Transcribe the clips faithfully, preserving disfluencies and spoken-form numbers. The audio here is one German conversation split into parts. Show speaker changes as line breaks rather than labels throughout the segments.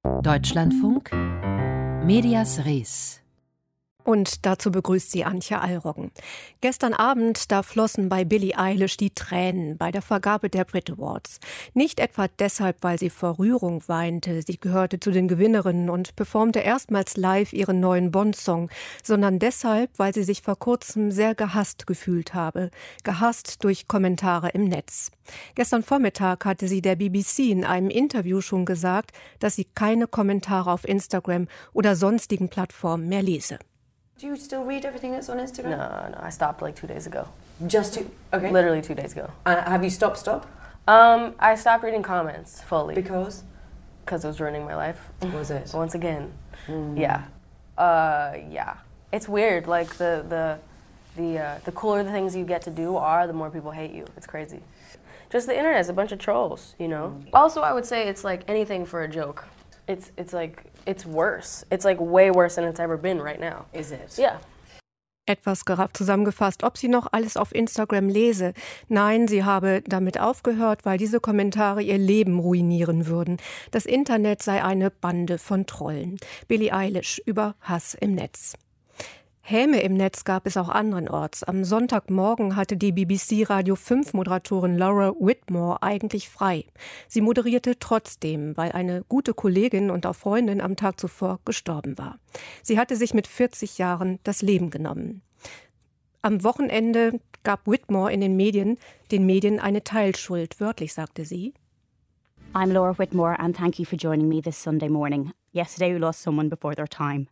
Deutschlandfunk Medias Res.
Und dazu begrüßt sie Antje Allroggen. Gestern Abend, da flossen bei Billie Eilish die Tränen bei der Vergabe der Brit Awards. Nicht etwa deshalb, weil sie vor Rührung weinte. Sie gehörte zu den Gewinnerinnen und performte erstmals live ihren neuen Bond-Song, sondern deshalb, weil sie sich vor kurzem sehr gehasst gefühlt habe. Gehasst durch Kommentare im Netz. Gestern Vormittag hatte sie der B B C in einem Interview schon gesagt, dass sie keine Kommentare auf Instagram oder sonstigen Plattformen mehr lese.
Do you still read everything that's on Instagram?
No, no, I stopped like two days ago.
Just two? Okay.
Literally two days ago.
Uh, have you stopped, stop?
Um, I stopped reading comments fully.
Because?
Because it was ruining my life.
Was it?
Once again.
Mm.
Yeah. Uh, yeah. It's weird, like the, the, the, uh, the cooler the things you get to do are, the more people hate you. It's crazy. Just the internet is a bunch of trolls, you know? Mm. Also, I would say it's like anything for a joke. It's, it's like, it's worse. It's like way worse than it's ever been right now.
Is it?
Yeah.
Etwas gerafft zusammengefasst, ob sie noch alles auf Instagram lese. Nein, sie habe damit aufgehört, weil diese Kommentare ihr Leben ruinieren würden. Das Internet sei eine Bande von Trollen. Billie Eilish über Hass im Netz. Häme im Netz gab es auch anderenorts. Am Sonntagmorgen hatte die B B C Radio fünf Moderatorin Laura Whitmore eigentlich frei. Sie moderierte trotzdem, weil eine gute Kollegin und auch Freundin am Tag zuvor gestorben war. Sie hatte sich mit vierzig Jahren das Leben genommen. Am Wochenende gab Whitmore in den Medien den Medien eine Teilschuld. Wörtlich sagte sie:
I'm Laura Whitmore and thank you for joining me this Sunday morning. Yesterday we lost someone before their time.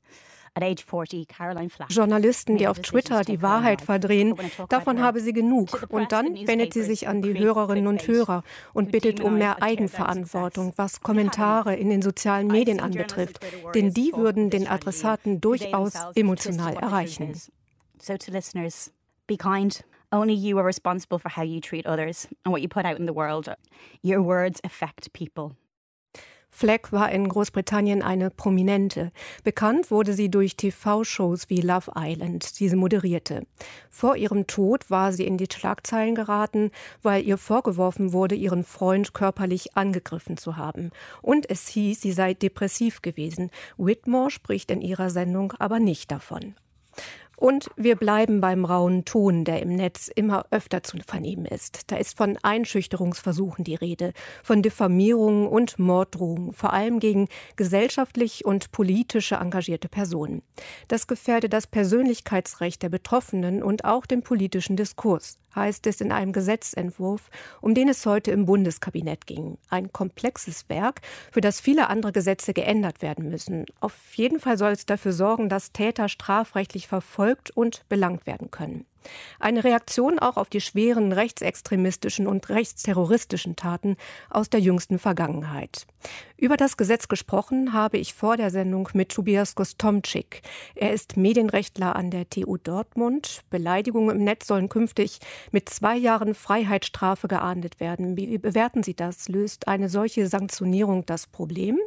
Journalisten, die auf Twitter die Wahrheit verdrehen, davon habe sie genug. Und dann wendet sie sich an die Hörerinnen und Hörer und bittet um mehr Eigenverantwortung, was Kommentare in den sozialen Medien anbetrifft. Denn die würden den Adressaten durchaus emotional erreichen.
So to listeners, be kind. Only you are responsible for how you treat others and what you put out in the world. Your words affect people.
Fleck war in Großbritannien eine Prominente. Bekannt wurde sie durch T V-Shows wie Love Island, die sie moderierte. Vor ihrem Tod war sie in die Schlagzeilen geraten, weil ihr vorgeworfen wurde, ihren Freund körperlich angegriffen zu haben. Und es hieß, sie sei depressiv gewesen. Whitmore spricht in ihrer Sendung aber nicht davon. Und wir bleiben beim rauen Ton, der im Netz immer öfter zu vernehmen ist. Da ist von Einschüchterungsversuchen die Rede, von Diffamierungen und Morddrohungen, vor allem gegen gesellschaftlich und politisch engagierte Personen. Das gefährde das Persönlichkeitsrecht der Betroffenen und auch den politischen Diskurs, heißt es in einem Gesetzentwurf, um den es heute im Bundeskabinett ging. Ein komplexes Werk, für das viele andere Gesetze geändert werden müssen. Auf jeden Fall soll es dafür sorgen, dass Täter strafrechtlich verfolgt und belangt werden können. Eine Reaktion auch auf die schweren rechtsextremistischen und rechtsterroristischen Taten aus der jüngsten Vergangenheit. Über das Gesetz gesprochen habe ich vor der Sendung mit Tobias Gostomczyk. Er ist Medienrechtler an der T U Dortmund. Beleidigungen im Netz sollen künftig mit zwei Jahren Freiheitsstrafe geahndet werden. Wie bewerten Sie das? Löst eine solche Sanktionierung das Problem?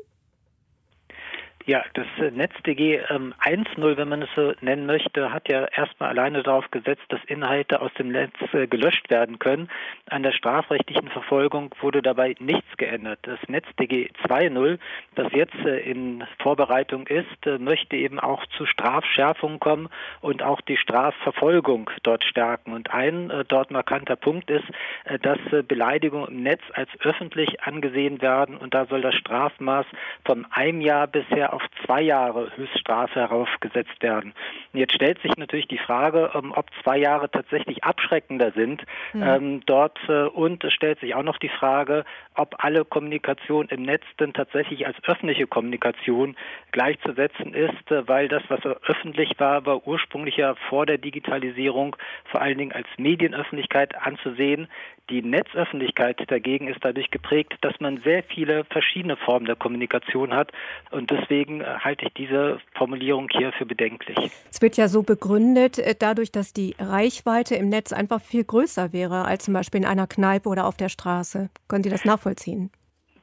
Ja, das NetzDG ähm, eins Punkt null, wenn man es so nennen möchte, hat ja erstmal alleine darauf gesetzt, dass Inhalte aus dem Netz äh, gelöscht werden können. An der strafrechtlichen Verfolgung wurde dabei nichts geändert. Das NetzDG zwei Punkt null, das jetzt äh, in Vorbereitung ist, äh, möchte eben auch zu Strafschärfungen kommen und auch die Strafverfolgung dort stärken. Und ein äh, dort markanter Punkt ist, äh, dass äh, Beleidigungen im Netz als öffentlich angesehen werden, und da soll das Strafmaß von einem Jahr bisher auf zwei Jahre Höchststrafe heraufgesetzt werden. Und jetzt stellt sich natürlich die Frage, ähm, ob zwei Jahre tatsächlich abschreckender sind mhm. ähm, dort äh, und es stellt sich auch noch die Frage, ob alle Kommunikation im Netz denn tatsächlich als öffentliche Kommunikation gleichzusetzen ist, äh, weil das, was öffentlich war, war ursprünglich ja vor der Digitalisierung vor allen Dingen als Medienöffentlichkeit anzusehen. Die Netzöffentlichkeit dagegen ist dadurch geprägt, dass man sehr viele verschiedene Formen der Kommunikation hat, und deswegen halte ich diese Formulierung hier für bedenklich.
Es wird ja so begründet, dadurch, dass die Reichweite im Netz einfach viel größer wäre als zum Beispiel in einer Kneipe oder auf der Straße. Können Sie das nachvollziehen?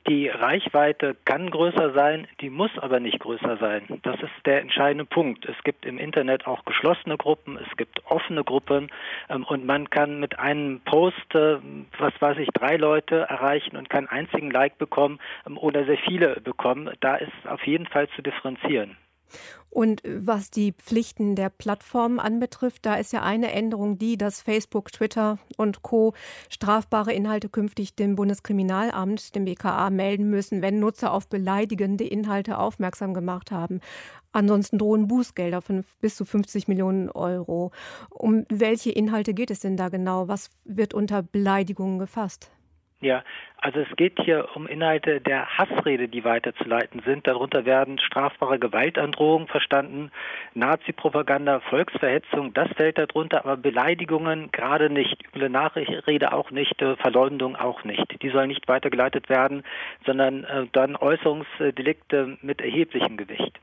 Die Reichweite kann größer sein, die muss aber nicht größer sein. Das ist der entscheidende Punkt. Es gibt im Internet auch geschlossene Gruppen, es gibt offene Gruppen ähm, und man kann mit einem Post, äh, was weiß ich, drei Leute erreichen und keinen einzigen Like bekommen ähm, oder sehr viele bekommen. Da ist auf jeden Fall zu differenzieren.
Und was die Pflichten der Plattformen anbetrifft, da ist ja eine Änderung die, dass Facebook, Twitter und Co. strafbare Inhalte künftig dem Bundeskriminalamt, dem B K A, melden müssen, wenn Nutzer auf beleidigende Inhalte aufmerksam gemacht haben. Ansonsten drohen Bußgelder von bis zu fünfzig Millionen Euro. Um welche Inhalte geht es denn da genau? Was wird unter Beleidigungen gefasst?
Ja, also es geht hier um Inhalte der Hassrede, die weiterzuleiten sind. Darunter werden strafbare Gewaltandrohungen verstanden, Nazi-Propaganda, Volksverhetzung, das fällt darunter, aber Beleidigungen gerade nicht, üble Nachrede auch nicht, Verleumdung auch nicht. Die sollen nicht weitergeleitet werden, sondern äh, dann Äußerungsdelikte mit erheblichem Gewicht.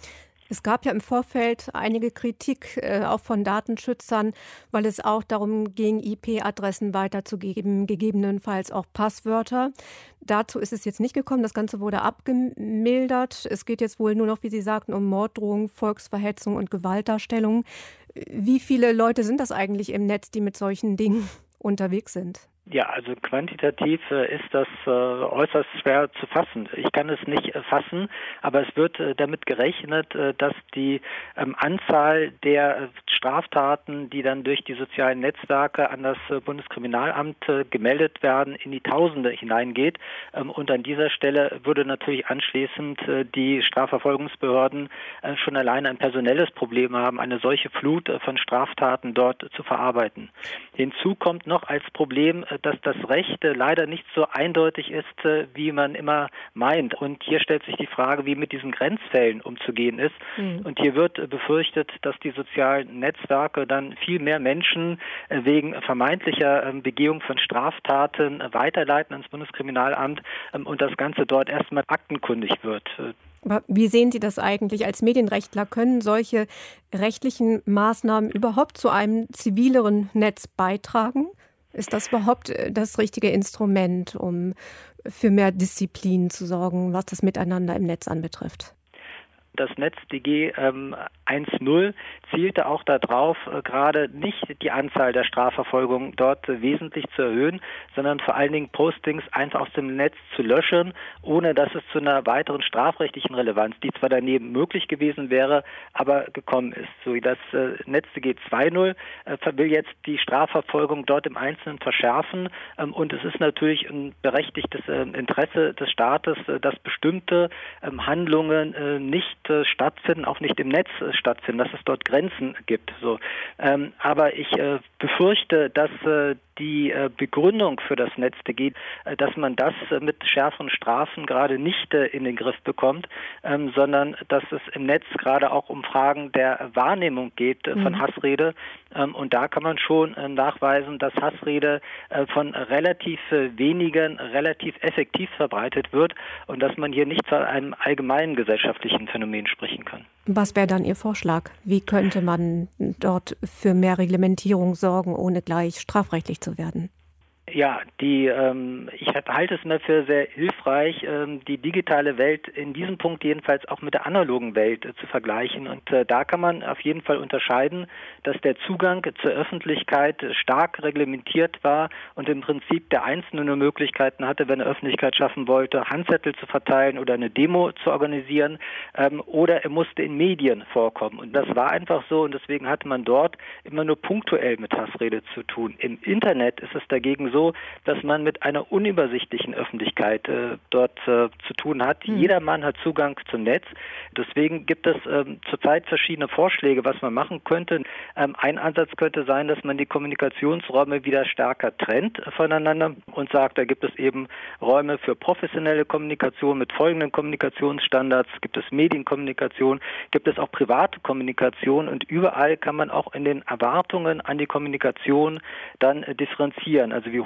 Es gab ja im Vorfeld einige Kritik, äh, auch von Datenschützern, weil es auch darum ging, I P-Adressen weiterzugeben, gegebenenfalls auch Passwörter. Dazu ist es jetzt nicht gekommen. Das Ganze wurde abgemildert. Es geht jetzt wohl nur noch, wie Sie sagten, um Morddrohungen, Volksverhetzung und Gewaltdarstellung. Wie viele Leute sind das eigentlich im Netz, die mit solchen Dingen unterwegs sind?
Ja, also quantitativ äh, ist das äh, äußerst schwer zu fassen. Ich kann es nicht äh, fassen, aber es wird äh, damit gerechnet, äh, dass die ähm, Anzahl der äh, Straftaten, die dann durch die sozialen Netzwerke an das äh, Bundeskriminalamt äh, gemeldet werden, in die Tausende hineingeht. Ähm, und an dieser Stelle würde natürlich anschließend äh, die Strafverfolgungsbehörden äh, schon alleine ein personelles Problem haben, eine solche Flut äh, von Straftaten dort äh, zu verarbeiten. Hinzu kommt noch als Problem, äh, dass das Recht leider nicht so eindeutig ist, wie man immer meint. Und hier stellt sich die Frage, wie mit diesen Grenzfällen umzugehen ist. Mhm. Und hier wird befürchtet, dass die sozialen Netzwerke dann viel mehr Menschen wegen vermeintlicher Begehung von Straftaten weiterleiten ans Bundeskriminalamt und das Ganze dort erstmal aktenkundig wird.
Aber wie sehen Sie das eigentlich als Medienrechtler? Können solche rechtlichen Maßnahmen überhaupt zu einem zivileren Netz beitragen? Ist das überhaupt das richtige Instrument, um für mehr Disziplin zu sorgen, was das Miteinander im Netz anbetrifft?
Das NetzDG ähm, eins Punkt null zielte auch darauf, äh, gerade nicht die Anzahl der Strafverfolgungen dort äh, wesentlich zu erhöhen, sondern vor allen Dingen Postings einfach aus dem Netz zu löschen, ohne dass es zu einer weiteren strafrechtlichen Relevanz, die zwar daneben möglich gewesen wäre, aber gekommen ist. So das äh, NetzDG zwei Punkt null äh, will jetzt die Strafverfolgung dort im Einzelnen verschärfen ähm, und es ist natürlich ein berechtigtes äh, Interesse des Staates, äh, dass bestimmte äh, Handlungen äh, nicht stattfinden, auch nicht im Netz äh, stattfinden, dass es dort Grenzen gibt. So, ähm, aber ich äh, befürchte, dass äh, die äh, Begründung für das NetzDG, äh, dass man das äh, mit schärferen Strafen gerade nicht äh, in den Griff bekommt, ähm, sondern dass es im Netz gerade auch um Fragen der Wahrnehmung geht äh, von mhm. Hassrede. Ähm, und da kann man schon äh, nachweisen, dass Hassrede äh, von relativ äh, wenigen relativ effektiv verbreitet wird und dass man hier nicht von einem allgemeinen gesellschaftlichen Phänomen sprechen kann.
Was wäre dann Ihr Vorschlag? Wie könnte man dort für mehr Reglementierung sorgen, ohne gleich strafrechtlich zu werden?
Ja, die, ähm, ich halte es mir für sehr hilfreich, ähm, die digitale Welt in diesem Punkt jedenfalls auch mit der analogen Welt äh, zu vergleichen. Und äh, da kann man auf jeden Fall unterscheiden, dass der Zugang zur Öffentlichkeit stark reglementiert war und im Prinzip der Einzelne nur Möglichkeiten hatte, wenn er Öffentlichkeit schaffen wollte, Handzettel zu verteilen oder eine Demo zu organisieren, ähm, oder er musste in Medien vorkommen. Und das war einfach so und deswegen hatte man dort immer nur punktuell mit Hassrede zu tun. Im Internet ist es dagegen so, dass man mit einer unübersichtlichen Öffentlichkeit äh, dort äh, zu tun hat. Mhm. Jedermann hat Zugang zum Netz. Deswegen gibt es ähm, zurzeit verschiedene Vorschläge, was man machen könnte. Ähm, ein Ansatz könnte sein, dass man die Kommunikationsräume wieder stärker trennt voneinander und sagt, da gibt es eben Räume für professionelle Kommunikation mit folgenden Kommunikationsstandards, gibt es Medienkommunikation, gibt es auch private Kommunikation und überall kann man auch in den Erwartungen an die Kommunikation dann äh, differenzieren. Also wie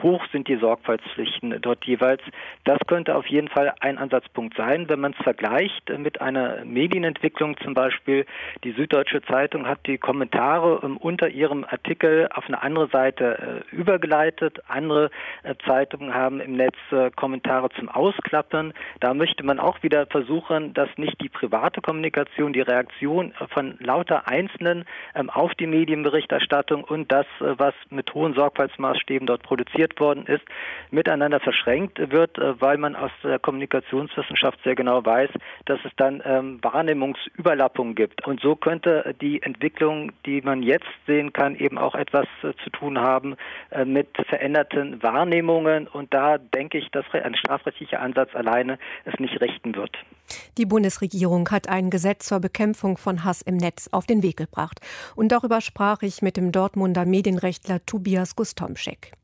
hoch sind die Sorgfaltspflichten dort jeweils. Das könnte auf jeden Fall ein Ansatzpunkt sein, wenn man es vergleicht mit einer Medienentwicklung zum Beispiel. Die Süddeutsche Zeitung hat die Kommentare ähm, unter ihrem Artikel auf eine andere Seite äh, übergeleitet. Andere äh, Zeitungen haben im Netz äh, Kommentare zum Ausklappern. Da möchte man auch wieder versuchen, dass nicht die private Kommunikation, die Reaktion von lauter Einzelnen ähm, auf die Medienberichterstattung und das, äh, was mit hohen Sorgfaltsmaßstäben dort produziert worden ist, miteinander verschränkt wird, äh, weil man aus der Kommunikationswissenschaft sehr genau weiß, dass es dann ähm, Wahrnehmungsüberlappungen gibt. Und so könnte die Entwicklung, die man jetzt sehen kann, eben auch etwas äh, zu tun haben äh, mit veränderten Wahrnehmungen. Und da denke ich, dass ein strafrechtlicher Ansatz alleine es nicht richten wird.
Die Bundesregierung hat ein Gesetz zur Bekämpfung von Hass im Netz auf den Weg gebracht. Und darüber sprach ich mit dem Dortmunder Medienrechtler Tobias Gustomschek.